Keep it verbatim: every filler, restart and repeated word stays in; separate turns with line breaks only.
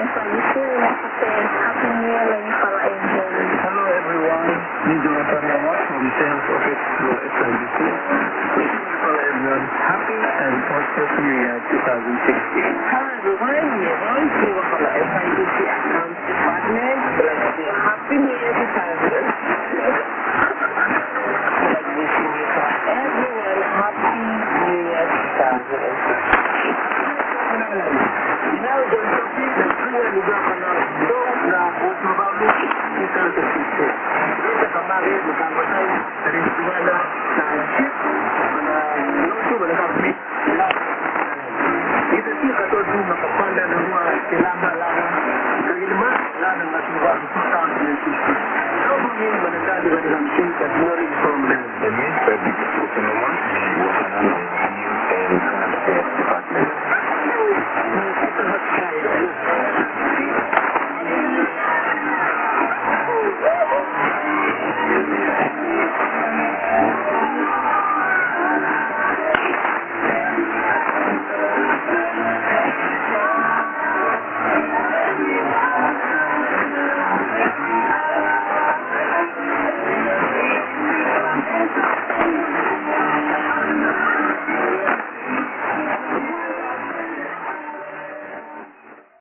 S I B C, maksudnya Happy New Year lagi para agent.
Hello everyone, this is Jonathan Lamar from Sales Office for S I B C. Wishing all everyone happy and prosperous New Year twenty sixteen.
Hello everyone, we are going to work on the S I B C accounts department. Let's do a Happy New Year twenty sixteen. Like wishing you for everyone Happy New Year twenty sixteen.
Now, the topic is clearly going to know that what about this is